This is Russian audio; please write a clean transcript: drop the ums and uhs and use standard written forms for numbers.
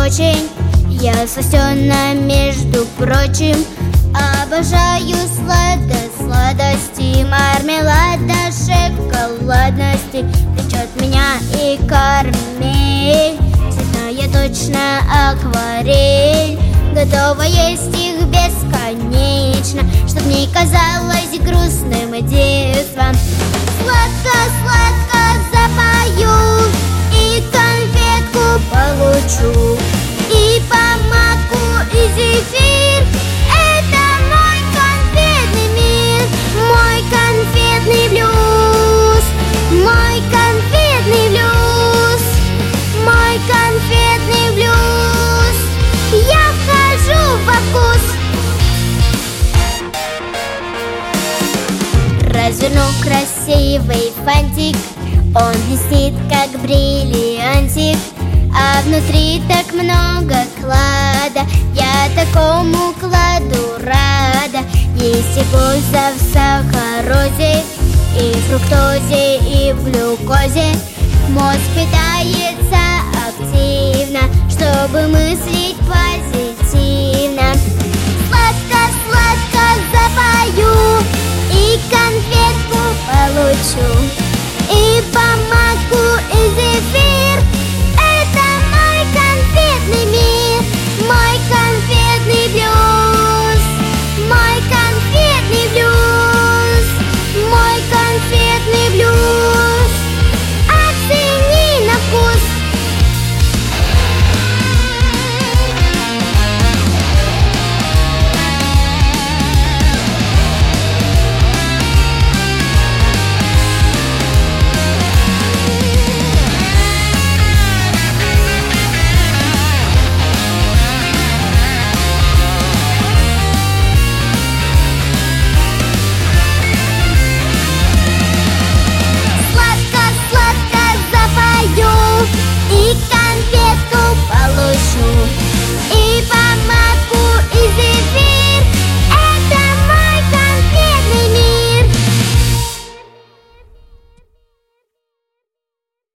очень. Я сластена, между прочим. Обожаю сладости, мармелада, шоколадности. Течет меня и кармель, цветная точно акварель. Готова есть их бесконечно, чтоб не казалось грустным детством. Сладко-сладко запою и конфетку получу, и помадку, и зефир. Это мой конфетный мир, мой конфетный блюз, мой конфетный блюз, мой конфетный блюз. Я вхожу во вкус. Разверну красивый фантик, он блестит, как бриллиантик, а внутри так много клада. Я такому кладу рада. Есть и польза в сахарозе, и фруктозе, и в глюкозе. Мозг питает